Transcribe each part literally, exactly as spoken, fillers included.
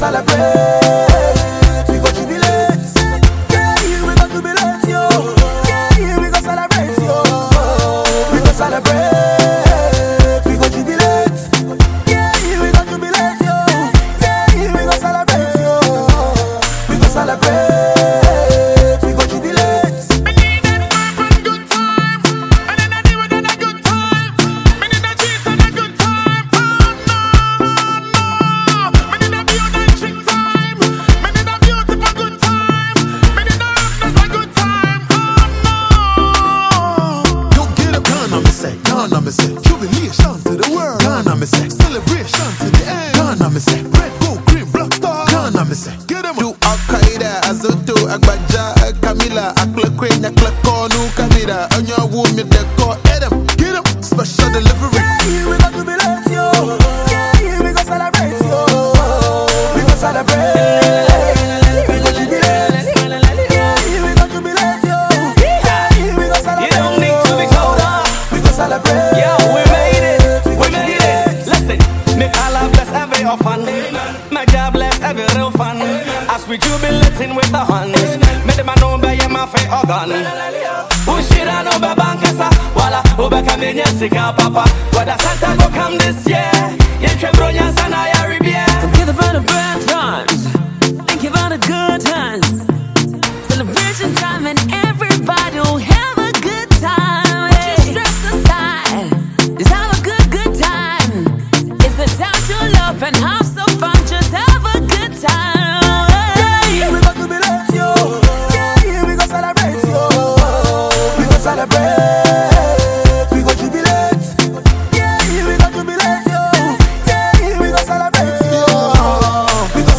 celebrate, we go jubilate. Yeah, we go jubilate, yo. Yeah, we go celebrate, yo. We go celebrate, we go jubilate. Yeah, we go jubilate, yo. Yeah, we go celebrate, yo. We go celebrate, we go jubilate. Me need that work and good time, and then I do it and a good time. Me need that cheese and a good time. Oh no, no. Me need a beautiful chick time. Me need a beautiful good time. Me need a happiness a good time. Oh no. You get a Ghana, me say, Ghana, me say, jubilation to the world. Ghana, me say, celebration to the end. Ghana, me say, red, gold, green, black star. Ghana, me say, get them. Du Al-Qaeda, Azoto, Agbaja, Kamila, Akle Queen, Akle Konu, Kanida, Anya Wumi, Deko, Edem, Get them. special delivery. Yeah, we go jubilate, yo. Yeah, we go celebrate, yo. We go celebrate, we go jubilate. Yeah, we go jubilate, yo. Yeah, we go celebrate, You don't need to be told off. we go celebrate. Yo, we made it, we made it. Listen, make Allah bless every orphan. My job bless every real fan. As we jubilating with the hands, make them know by your mouth organ. Who shit I know by bankasa? Walla, who back a million sika papa? What the Santa go come this year? Yeah, Chebronya Sana Yaribia. Forget about the bad times. Think about the good times. Celebration time and everybody will have a good time. Put your stress aside. Just have a good, good time. It's the time to love and have some fun. Just have a good time. Yeah, we go jubilate, yo. Yeah, we go celebrate, yo. We go celebrate, we go jubilate. Yeah, we go jubilate, yo. Yeah, we go celebrate, yo. We go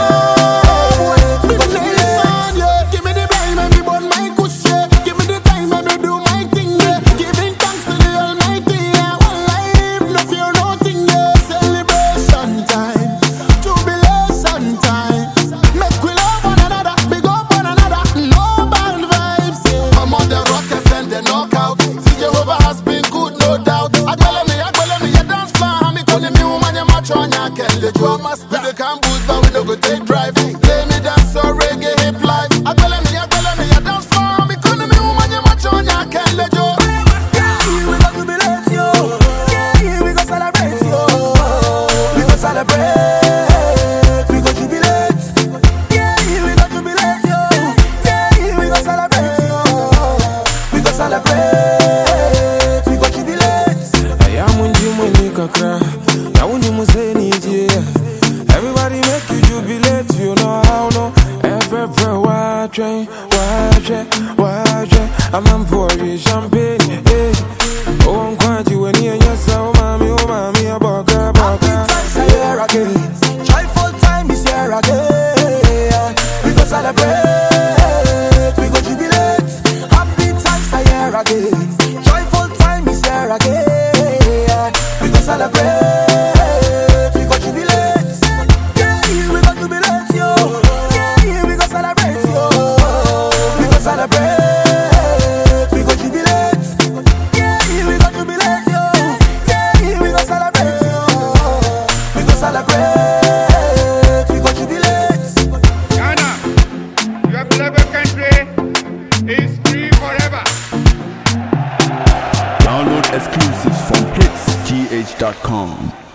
celebrate, we go jubilate. Give me the time and me burn my kush, yeah. Give me the time and me do my thing, yeah. Giving thanks to the Almighty, yeah. One life, no fear, nothing, yeah. Celebration time, jubilation time. Make we love one another, big up one another. No bad vibes, yeah. I'm on the rock and the knockout. See Jehovah has been good, no doubt. I tell me, I tell me, you dance floor, and me calling me woman, you match on your can. The drama speed, the can boost, but we no go take drive. Play me dance or reggae hip life. I tell me, I tell me, you dance floor, and me calling me woman, you match on your can. Let you. Yeah, we go jubilate, yo. Yeah, we go celebrate, yo. We go celebrate, we go jubilate. Yeah, we go jubilate, yo. Yeah, we go celebrate, yo. We go celebrate, we go jubilate. Everybody make you jubilate, you know how no. Everywhere, watch it, watch it, watch it. I'm on for you, champagne, eh. Oh, I'm quite you when you and yourself, mommy, oh, mommy, a bugger, Happy bugger. times are here again. Joyful time is here again. We go celebrate, we go jubilate. Happy times are here again. Joyful time is here again. We go celebrate, we go jubilate. Yeah, we go jubilate, yo. Yeah, we go celebrate, yo. We go celebrate, we go jubilate. Yeah, we go jubilate, yo. Yeah, we go celebrate, yo. We go celebrate, we go jubilate. Ghana, your beloved country is free forever. Download exclusives from hits g h dot com.